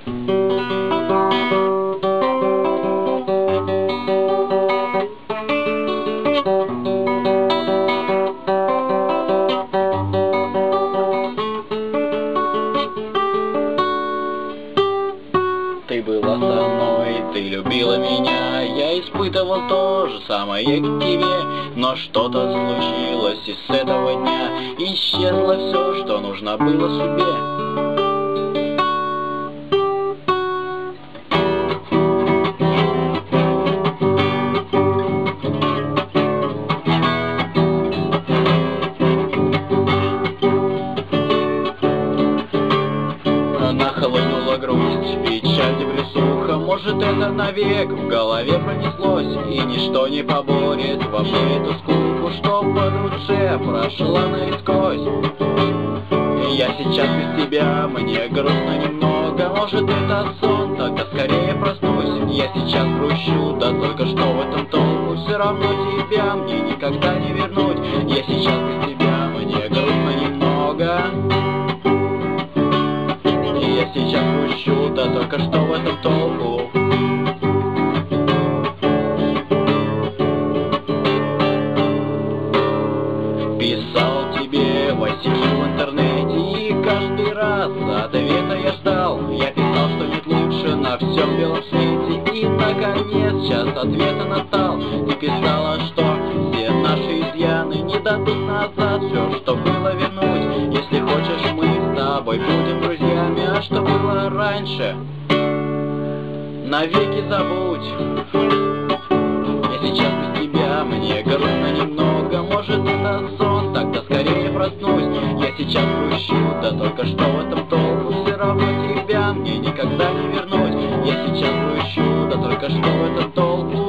Ты была со мной, ты любила меня, я испытывал то же самое к тебе. Но что-то случилось, и с этого дня исчезло все, что нужно было судьбе. Нахлынула грусть, печаль, депрессуха. Может, это навек в голове пронеслось, и ничто не поборет во мне эту скуку, что по душе прошла наискось. Я сейчас без тебя, мне грустно немного. Может, это сон, тогда скорее проснусь. Я сейчас грущу, да только что в этом толку. Все равно тебя мне никогда не вернуть. Я сейчас без тебя, мне грустно немного. Я сейчас грущу, да только что в этом толку. Писал тебе в ICQ в интернете, и каждый раз ответа я ждал. Я писал, что нет лучше на всем белом свете, и наконец час ответа настал. Ты писала, что все наши изъяны не дадут назад все, что было, вернуть. Если хочешь, мы с тобой будем друзьями, а что было раньше, навеки забудь. Я сейчас без тебя, мне грустно немного. Может, это сон, тогда скорее проснусь. Я сейчас грущу, да только что в этом толку. Все равно тебя мне никогда не вернуть. Я сейчас грущу, да только что в этом толку.